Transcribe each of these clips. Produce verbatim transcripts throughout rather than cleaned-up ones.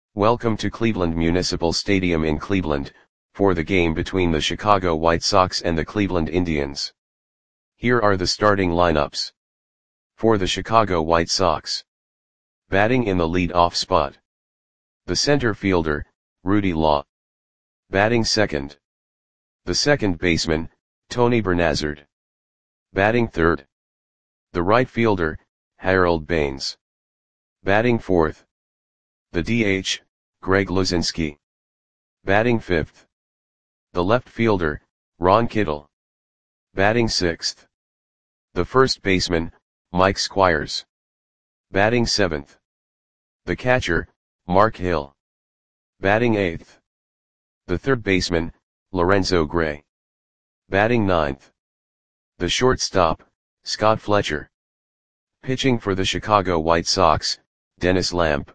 Welcome to Cleveland Municipal Stadium in Cleveland, for the game between the Chicago White Sox and the Cleveland Indians. Here are the starting lineups. For the Chicago White Sox. Batting in the lead-off spot. The center fielder, Rudy Law. Batting second. The second baseman, Tony Bernazard. Batting third. The right fielder, Harold Baines. Batting fourth. The D H, Greg Luzinski. Batting fifth. The left fielder, Ron Kittle. Batting sixth. The first baseman, Mike Squires. Batting seventh. The catcher, Mark Hill. Batting eighth. The third baseman, Lorenzo Gray. Batting ninth. The shortstop, Scott Fletcher. Pitching for the Chicago White Sox, Dennis Lamp.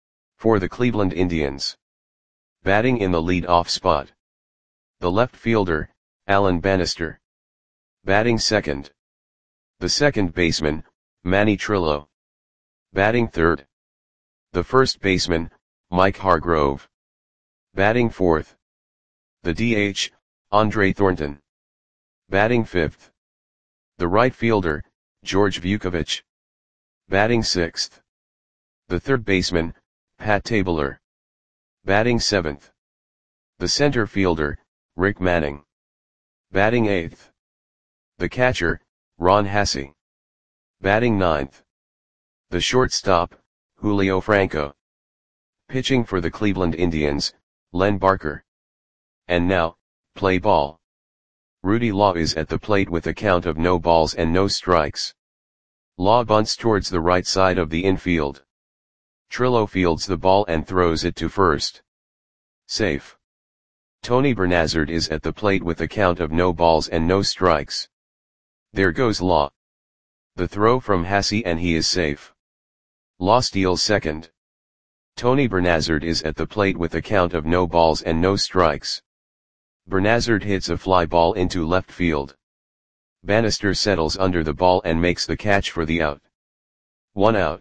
For the Cleveland Indians. Batting in the lead-off spot. The left fielder, Alan Bannister. Batting second. The second baseman, Manny Trillo. Batting third. The first baseman, Mike Hargrove. Batting fourth. The D H, Andre Thornton. Batting fifth. The right fielder, George Vukovich. Batting sixth. The third baseman, Pat Tabler. Batting seventh. The center fielder, Rick Manning. Batting eighth. The catcher, Ron Hassey. Batting ninth. The shortstop, Julio Franco. Pitching for the Cleveland Indians, Len Barker. And now, play ball. Rudy Law is at the plate with a count of no balls and no strikes. Law bunts towards the right side of the infield. Trillo fields the ball and throws it to first. Safe. Tony Bernazard is at the plate with a count of no balls and no strikes. There goes Law. The throw from Hassey and he is safe. Law steals second. Tony Bernazard is at the plate with a count of no balls and no strikes. Bernazard hits a fly ball into left field. Bannister settles under the ball and makes the catch for the out. One out.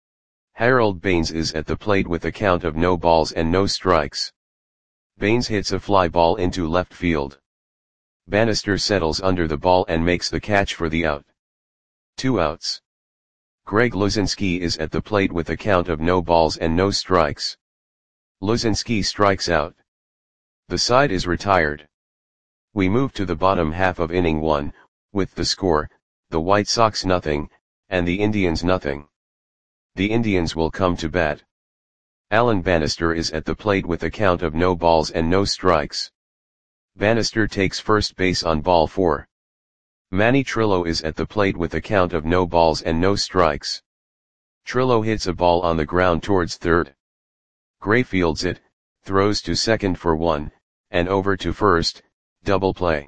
Harold Baines is at the plate with a count of no balls and no strikes. Baines hits a fly ball into left field. Bannister settles under the ball and makes the catch for the out. Two outs. Greg Luzinski is at the plate with a count of no balls and no strikes. Luzinski strikes out. The side is retired. We move to the bottom half of inning one, with the score, the White Sox nothing, and the Indians nothing. The Indians will come to bat. Alan Bannister is at the plate with a count of no balls and no strikes. Bannister takes first base on ball four. Manny Trillo is at the plate with a count of no balls and no strikes. Trillo hits a ball on the ground towards third. Gray fields it, throws to second for one, and over to first, double play.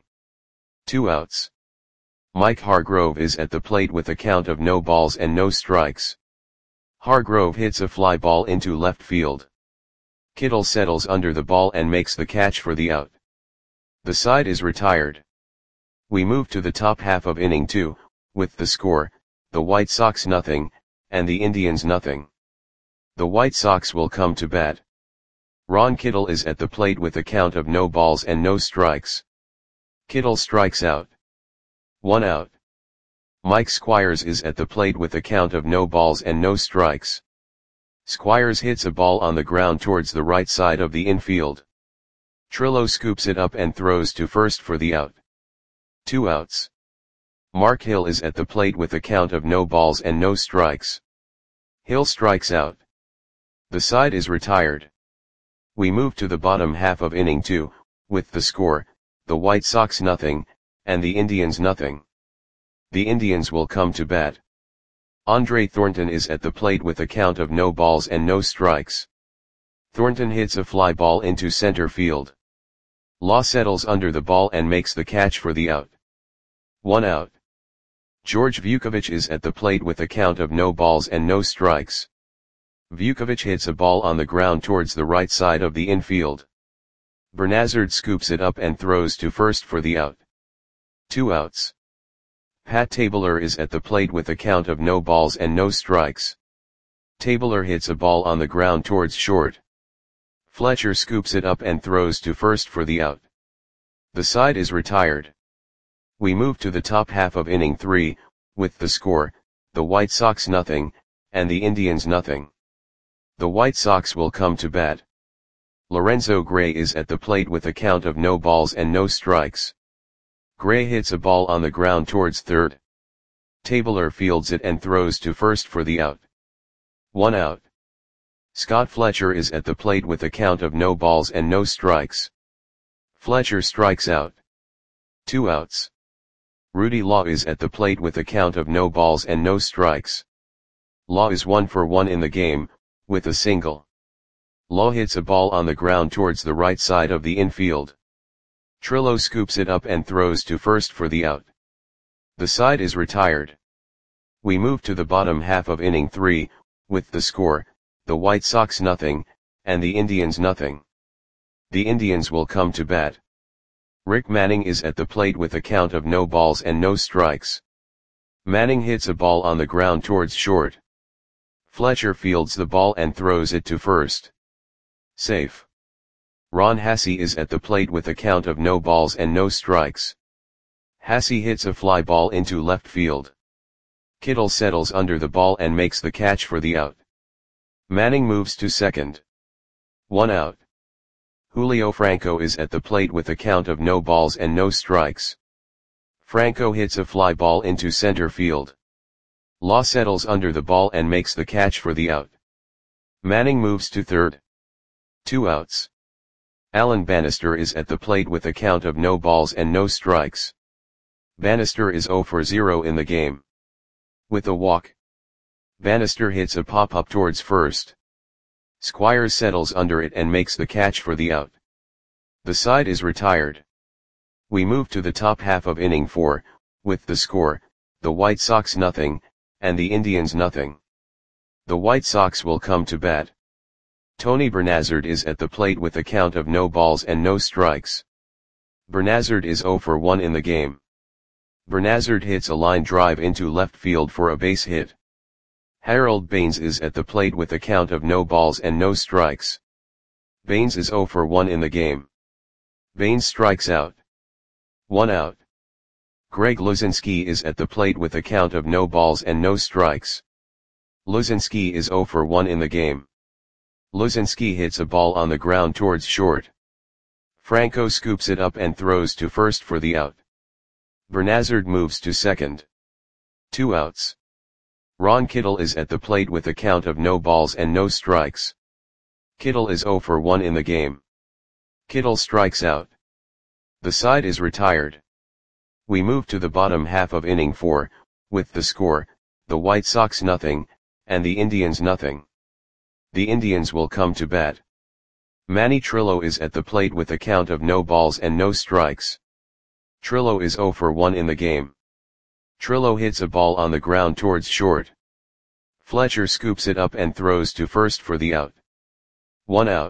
Two outs. Mike Hargrove is at the plate with a count of no balls and no strikes. Hargrove hits a fly ball into left field. Kittle settles under the ball and makes the catch for the out. The side is retired. We move to the top half of inning two, with the score, the White Sox nothing, and the Indians nothing. The White Sox will come to bat. Ron Kittle is at the plate with a count of no balls and no strikes. Kittle strikes out. One out. Mike Squires is at the plate with a count of no balls and no strikes. Squires hits a ball on the ground towards the right side of the infield. Trillo scoops it up and throws to first for the out. Two outs. Mark Hill is at the plate with a count of no balls and no strikes. Hill strikes out. The side is retired. We move to the bottom half of inning two, with the score, the White Sox nothing, and the Indians nothing. The Indians will come to bat. Andre Thornton is at the plate with a count of no balls and no strikes. Thornton hits a fly ball into center field. Law settles under the ball and makes the catch for the out. One out. George Vukovich is at the plate with a count of no balls and no strikes. Vukovich hits a ball on the ground towards the right side of the infield. Bernazard scoops it up and throws to first for the out. Two outs. Pat Tabler is at the plate with a count of no balls and no strikes. Tabler hits a ball on the ground towards short. Fletcher scoops it up and throws to first for the out. The side is retired. We move to the top half of inning three, with the score, the White Sox nothing, and the Indians nothing. The White Sox will come to bat. Lorenzo Gray is at the plate with a count of no balls and no strikes. Gray hits a ball on the ground towards third. Tabler fields it and throws to first for the out. One out. Scott Fletcher is at the plate with a count of no balls and no strikes. Fletcher strikes out. Two outs. Rudy Law is at the plate with a count of no balls and no strikes. Law is one for one in the game, with a single. Law hits a ball on the ground towards the right side of the infield. Trillo scoops it up and throws to first for the out. The side is retired. We move to the bottom half of inning three, with the score, the White Sox nothing, and the Indians nothing. The Indians will come to bat. Rick Manning is at the plate with a count of no balls and no strikes. Manning hits a ball on the ground towards short. Fletcher fields the ball and throws it to first. Safe. Ron Hassey is at the plate with a count of no balls and no strikes. Hassey hits a fly ball into left field. Kittle settles under the ball and makes the catch for the out. Manning moves to second. One out. Julio Franco is at the plate with a count of no balls and no strikes. Franco hits a fly ball into center field. Law settles under the ball and makes the catch for the out. Manning moves to third. Two outs. Alan Bannister is at the plate with a count of no balls and no strikes. Bannister is zero for zero in the game. With a walk. Bannister hits a pop-up towards first. Squires settles under it and makes the catch for the out. The side is retired. We move to the top half of inning four, with the score, the White Sox nothing, and the Indians nothing. The White Sox will come to bat. Tony Bernazard is at the plate with a count of no balls and no strikes. Bernazard is zero for one in the game. Bernazard hits a line drive into left field for a base hit. Harold Baines is at the plate with a count of no balls and no strikes. Baines is zero for one in the game. Baines strikes out. One out. Greg Luzinski is at the plate with a count of no balls and no strikes. Luzinski is zero for one in the game. Luzinski hits a ball on the ground towards short. Franco scoops it up and throws to first for the out. Bernazard moves to second. Two outs. Ron Kittle is at the plate with a count of no balls and no strikes. Kittle is zero for one in the game. Kittle strikes out. The side is retired. We move to the bottom half of inning four, with the score, the White Sox nothing, and the Indians nothing. The Indians will come to bat. Manny Trillo is at the plate with a count of no balls and no strikes. Trillo is zero for one in the game. Trillo hits a ball on the ground towards short. Fletcher scoops it up and throws to first for the out. One out.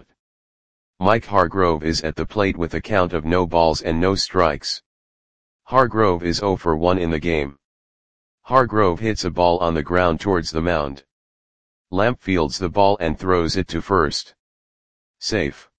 Mike Hargrove is at the plate with a count of no balls and no strikes. Hargrove is zero for one in the game. Hargrove hits a ball on the ground towards the mound. Lamp fields the ball and throws it to first. Safe.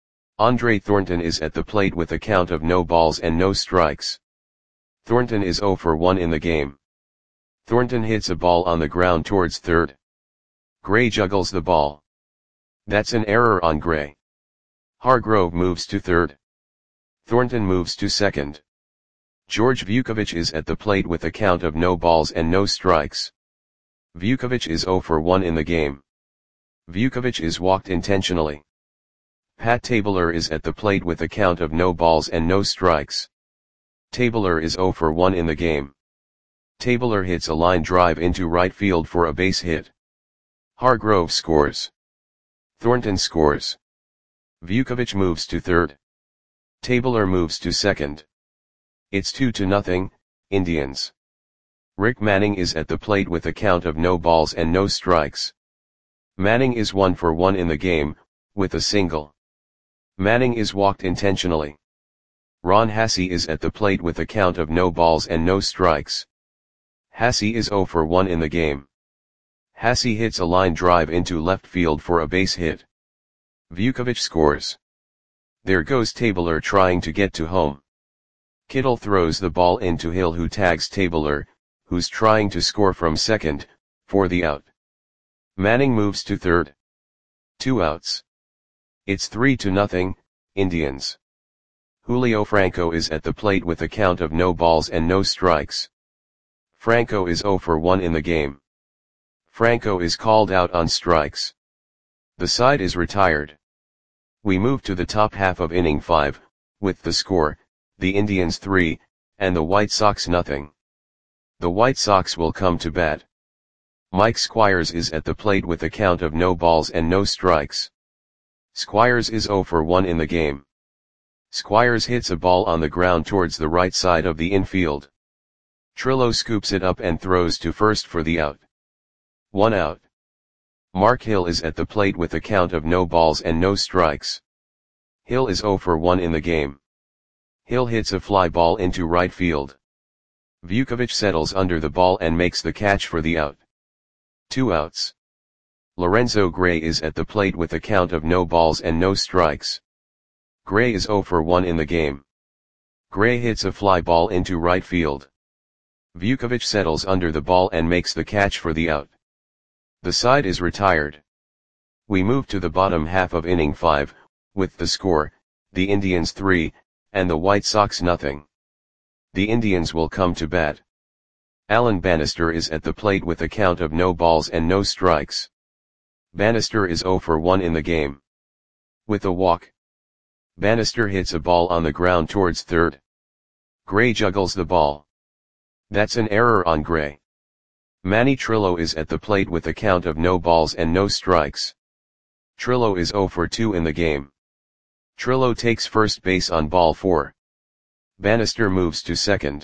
Andre Thornton is at the plate with a count of no balls and no strikes. Thornton is zero for one in the game. Thornton hits a ball on the ground towards third. Gray juggles the ball. That's an error on Gray. Hargrove moves to third. Thornton moves to second. George Vukovic is at the plate with a count of no balls and no strikes. Vukovic is zero for one in the game. Vukovic is walked intentionally. Pat Tabler is at the plate with a count of no balls and no strikes. Tabler is zero for one in the game. Tabler hits a line drive into right field for a base hit. Hargrove scores. Thornton scores. Vukovic moves to third. Tabler moves to second. It's two to nothing, Indians. Rick Manning is at the plate with a count of no balls and no strikes. Manning is one for one in the game, with a single. Manning is walked intentionally. Ron Hassey is at the plate with a count of no balls and no strikes. Hassey is zero for one in the game. Hassey hits a line drive into left field for a base hit. Vukovic scores. There goes Tabler trying to get to home. Kittel throws the ball into Hill, who tags Tabler, who's trying to score from second, for the out. Manning moves to third. Two outs. It's three to nothing, Indians. Julio Franco is at the plate with a count of no balls and no strikes. Franco is zero for one in the game. Franco is called out on strikes. The side is retired. We move to the top half of inning five, with the score, the Indians three, and the White Sox nothing. The White Sox will come to bat. Mike Squires is at the plate with a count of no balls and no strikes. Squires is zero for one in the game. Squires hits a ball on the ground towards the right side of the infield. Trillo scoops it up and throws to first for the out. One out. Mark Hill is at the plate with a count of no balls and no strikes. Hill is zero for one in the game. Hill hits a fly ball into right field. Vukovic settles under the ball and makes the catch for the out. Two outs. Lorenzo Gray is at the plate with a count of no balls and no strikes. Gray is zero for one in the game. Gray hits a fly ball into right field. Vukovic settles under the ball and makes the catch for the out. The side is retired. We move to the bottom half of inning five, with the score, the Indians three, and the White Sox nothing. The Indians will come to bat. Alan Bannister is at the plate with a count of no balls and no strikes. Bannister is zero for one in the game. With a walk. Bannister hits a ball on the ground towards third. Gray juggles the ball. That's an error on Gray. Manny Trillo is at the plate with a count of no balls and no strikes. Trillo is zero for two in the game. Trillo takes first base on ball four. Bannister moves to second.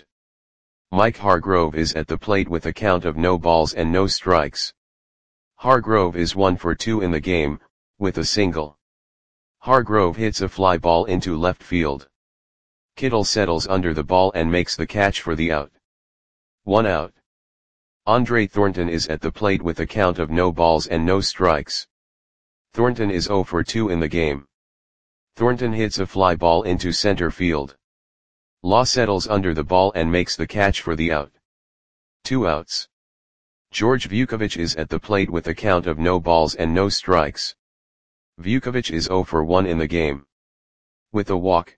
Mike Hargrove is at the plate with a count of no balls and no strikes. Hargrove is one for two in the game, with a single. Hargrove hits a fly ball into left field. Kittel settles under the ball and makes the catch for the out. One out. Andre Thornton is at the plate with a count of no balls and no strikes. Thornton is zero for two in the game. Thornton hits a fly ball into center field. Law settles under the ball and makes the catch for the out. Two outs. George Vukovic is at the plate with a count of no balls and no strikes. Vukovic is zero for one in the game. With a walk.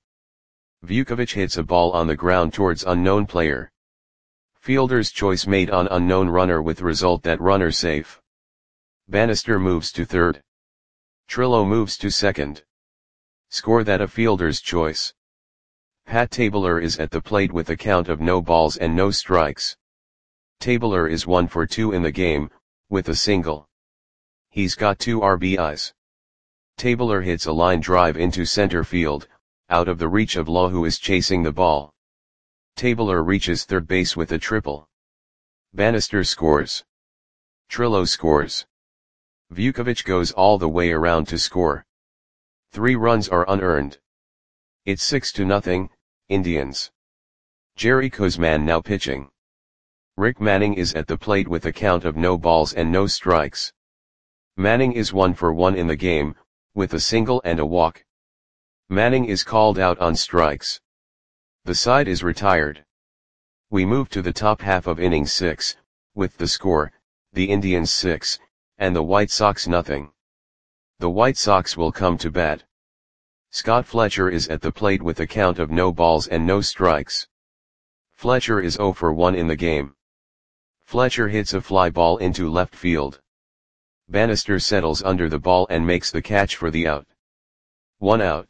Vukovic hits a ball on the ground towards unknown player. Fielder's choice made on unknown runner with result that runner safe. Bannister moves to third. Trillo moves to second. Score that a fielder's choice. Pat Tabler is at the plate with a count of no balls and no strikes. Tabler is one for two in the game, with a single. He's got two R B Is. Tabler hits a line drive into center field, out of the reach of Law, who is chasing the ball. Tabler reaches third base with a triple. Bannister scores. Trillo scores. Vukovic goes all the way around to score. Three runs are unearned. It's six to nothing, Indians. Jerry Kozman now pitching. Rick Manning is at the plate with a count of no balls and no strikes. Manning is one for one in the game, with a single and a walk. Manning is called out on strikes. The side is retired. We move to the top half of inning six, with the score, the Indians six, and the White Sox nothing. The White Sox will come to bat. Scott Fletcher is at the plate with a count of no balls and no strikes. Fletcher is zero for one in the game. Fletcher hits a fly ball into left field. Bannister settles under the ball and makes the catch for the out. One out.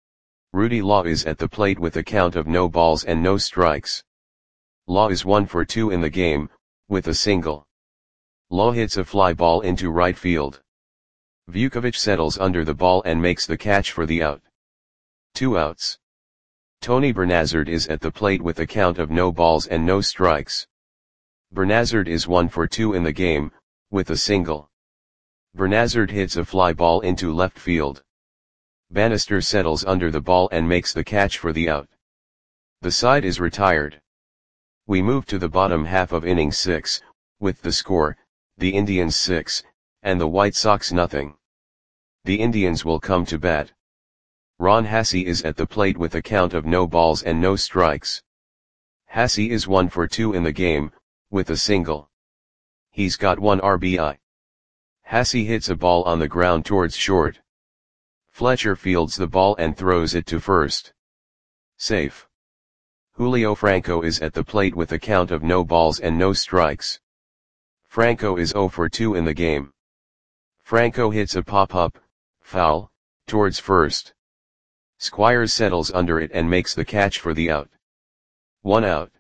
Rudy Law is at the plate with a count of no balls and no strikes. Law is one for two in the game, with a single. Law hits a fly ball into right field. Vukovic settles under the ball and makes the catch for the out. Two outs. Tony Bernazard is at the plate with a count of no balls and no strikes. Bernazard is one for two in the game, with a single. Bernazard hits a fly ball into left field. Bannister settles under the ball and makes the catch for the out. The side is retired. We move to the bottom half of inning six, with the score, the Indians six, and the White Sox nothing. The Indians will come to bat. Ron Hassey is at the plate with a count of no balls and no strikes. Hassey is one for two in the game, with a single. He's got one R B I. Hassey hits a ball on the ground towards short. Fletcher fields the ball and throws it to first. Safe. Julio Franco is at the plate with a count of no balls and no strikes. Franco is zero for two in the game. Franco hits a pop-up, foul, towards first. Squires settles under it and makes the catch for the out. One out.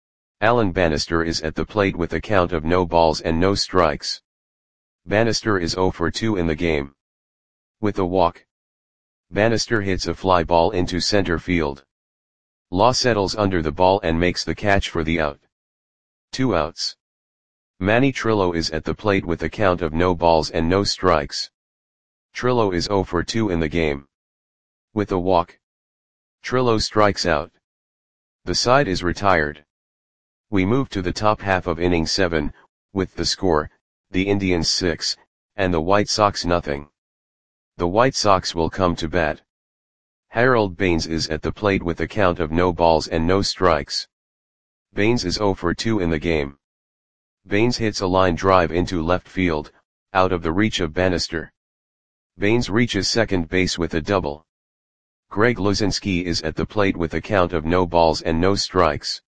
Alan Bannister is at the plate with a count of no balls and no strikes. Bannister is zero for two in the game. With a walk. Bannister hits a fly ball into center field. Law settles under the ball and makes the catch for the out. Two outs. Manny Trillo is at the plate with a count of no balls and no strikes. Trillo is zero for two in the game. With a walk. Trillo strikes out. The side is retired. We move to the top half of inning seven, with the score, the Indians six, and the White Sox nothing. The White Sox will come to bat. Harold Baines is at the plate with a count of no balls and no strikes. Baines is zero for two in the game. Baines hits a line drive into left field, out of the reach of Bannister. Baines reaches second base with a double. Greg Luzinski is at the plate with a count of no balls and no strikes.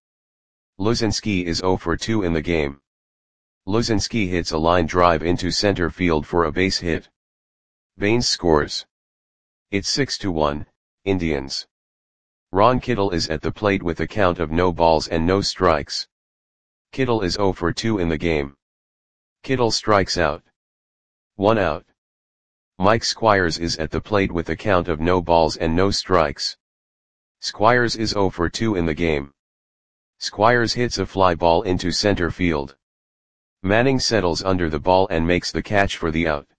Luzinski is zero for two in the game. Luzinski hits a line drive into center field for a base hit. Baines scores. It's six to one, Indians. Ron Kittle is at the plate with a count of no balls and no strikes. Kittle is zero for two in the game. Kittle strikes out. One out. Mike Squires is at the plate with a count of no balls and no strikes. Squires is zero for two in the game. Squires hits a fly ball into center field. Manning settles under the ball and makes the catch for the out.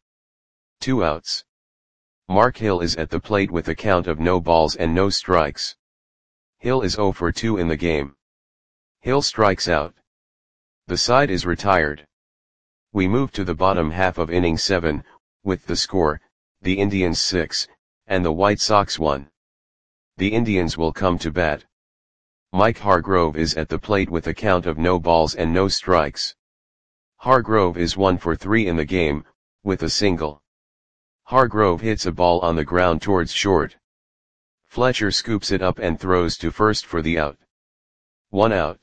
Two outs. Mark Hill is at the plate with a count of no balls and no strikes. Hill is zero for two in the game. Hill strikes out. The side is retired. We move to the bottom half of inning seven, with the score, the Indians six, and the White Sox one. The Indians will come to bat. Mike Hargrove is at the plate with a count of no balls and no strikes. Hargrove is one for three in the game, with a single. Hargrove hits a ball on the ground towards short. Fletcher scoops it up and throws to first for the out. One out.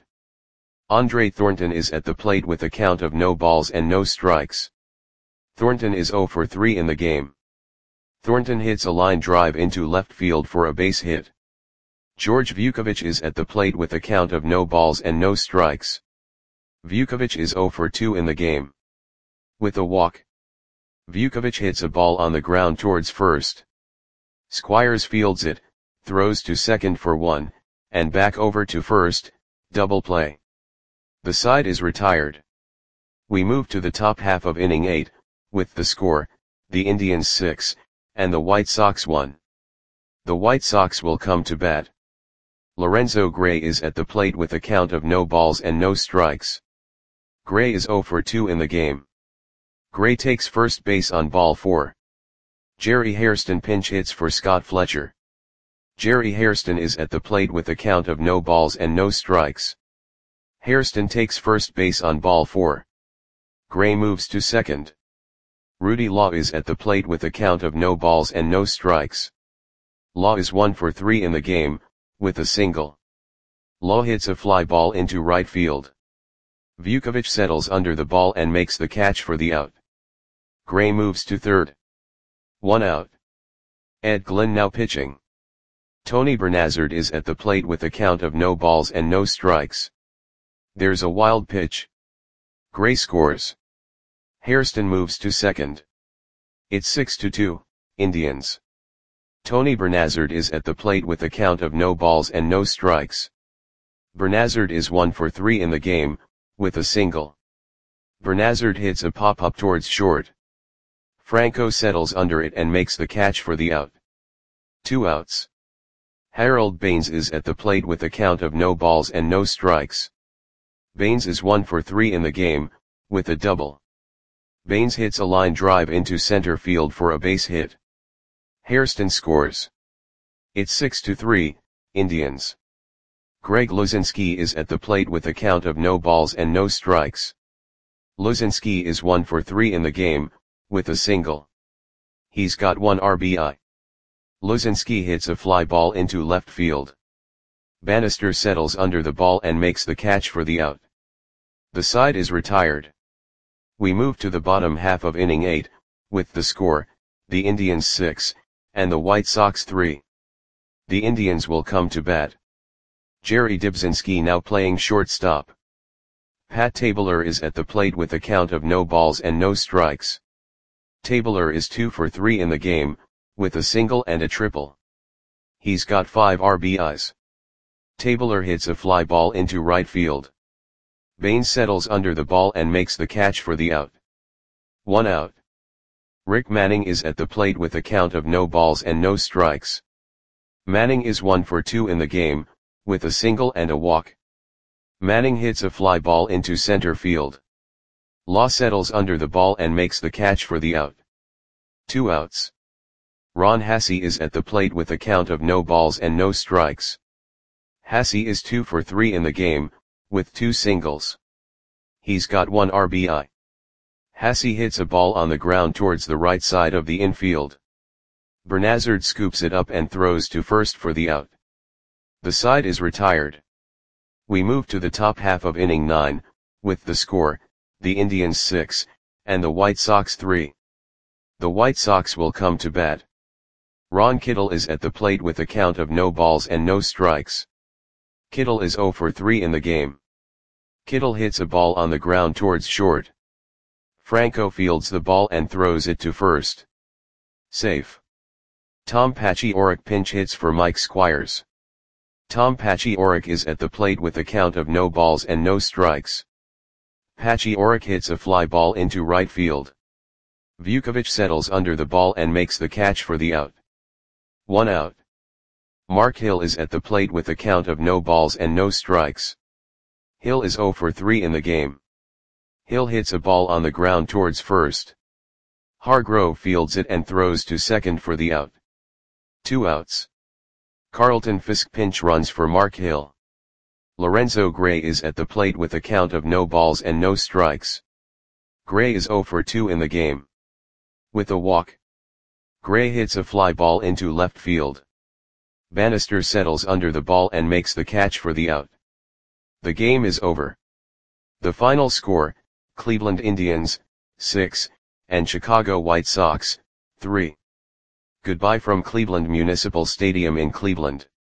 Andre Thornton is at the plate with a count of no balls and no strikes. Thornton is zero for three in the game. Thornton hits a line drive into left field for a base hit. George Vukovic is at the plate with a count of no balls and no strikes. Vukovic is zero for two in the game. With a walk. Vukovic hits a ball on the ground towards first. Squires fields it, throws to second for one, and back over to first, double play. The side is retired. We move to the top half of inning eight, with the score, the Indians six, and the White Sox one. The White Sox will come to bat. Lorenzo Gray is at the plate with a count of no balls and no strikes. Gray is zero for two in the game. Gray takes first base on ball four. Jerry Hairston pinch hits for Scott Fletcher. Jerry Hairston is at the plate with a count of no balls and no strikes. Hairston takes first base on ball four. Gray moves to second. Rudy Law is at the plate with a count of no balls and no strikes. Law is one for three in the game, with a single. Law hits a fly ball into right field. Vukovic settles under the ball and makes the catch for the out. Gray moves to third. One out. Ed Glynn now pitching. Tony Bernazard is at the plate with a count of no balls and no strikes. There's a wild pitch. Gray scores. Hairston moves to second. It's six to two, Indians. Tony Bernazard is at the plate with a count of no balls and no strikes. Bernazard is one for three in the game, with a single. Bernazard hits a pop-up towards short. Franco settles under it and makes the catch for the out. Two outs. Harold Baines is at the plate with a count of no balls and no strikes. Baines is one for three in the game, with a double. Baines hits a line drive into center field for a base hit. Hairston scores. It's six to three, Indians. Greg Luzinski is at the plate with a count of no balls and no strikes. Luzinski is one for three in the game, with a single. He's got one R B I. Luzinski hits a fly ball into left field. Bannister settles under the ball and makes the catch for the out. The side is retired. We move to the bottom half of inning eight, with the score, the Indians six, and the White Sox three. The Indians will come to bat. Jerry Dybzinski now playing shortstop. Pat Tabler is at the plate with a count of no balls and no strikes. Tabler is two for three in the game, with a single and a triple. He's got five R B Is. Tabler hits a fly ball into right field. Baines settles under the ball and makes the catch for the out. One out. Rick Manning is at the plate with a count of no balls and no strikes. Manning is one for two in the game, with a single and a walk. Manning hits a fly ball into center field. Law settles under the ball and makes the catch for the out. Two outs. Ron Hassey is at the plate with a count of no balls and no strikes. Hassey is two for three in the game, with two singles. He's got one R B I. Hassey hits a ball on the ground towards the right side of the infield. Bernazard scoops it up and throws to first for the out. The side is retired. We move to the top half of inning nine, with the score, the Indians six, and the White Sox three. The White Sox will come to bat. Ron Kittle is at the plate with a count of no balls and no strikes. Kittle is zero for three in the game. Kittle hits a ball on the ground towards short. Franco fields the ball and throws it to first. Safe. Tom Paciorek pinch hits for Mike Squires. Tom Paciorek is at the plate with a count of no balls and no strikes. Paciorek hits a fly ball into right field. Vukovic settles under the ball and makes the catch for the out. One out. Mark Hill is at the plate with a count of no balls and no strikes. Hill is zero for three in the game. Hill hits a ball on the ground towards first. Hargrove fields it and throws to second for the out. Two outs. Carlton Fisk pinch runs for Mark Hill. Lorenzo Gray is at the plate with a count of no balls and no strikes. Gray is zero for two in the game. With a walk. Gray hits a fly ball into left field. Bannister settles under the ball and makes the catch for the out. The game is over. The final score, Cleveland Indians, six, and Chicago White Sox, three. Goodbye from Cleveland Municipal Stadium in Cleveland.